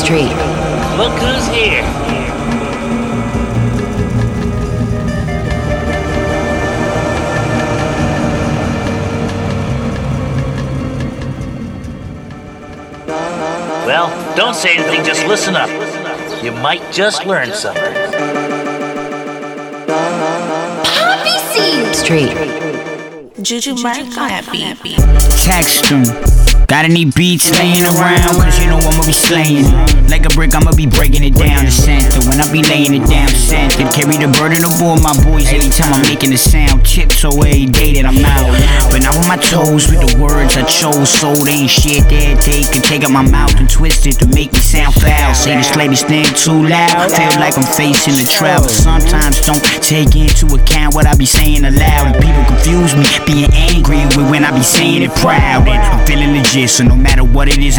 Street. Look who's here. Well, don't say anything, just listen up. You might just learn something. Poppy Seed Street. Juju Mark on that beat. Text them. Got any beats laying around? Cause you know I'ma be slaying it. Like a brick, I'ma be breaking it down to center. When I be laying it down centered. Carry the burden aboard my boys anytime I'm making the sound. Chips away, day that I'm out. But not with my toes, with the words I chose. So they ain't shit that they can take out my mouth and twist it to make me sound foul. Say the slightest thing too loud. Feel like I'm facing a trial. But sometimes don't take into account what I be saying aloud. And people confuse me being angry with when I be saying it proud. And I'm feeling legit, so no matter what it is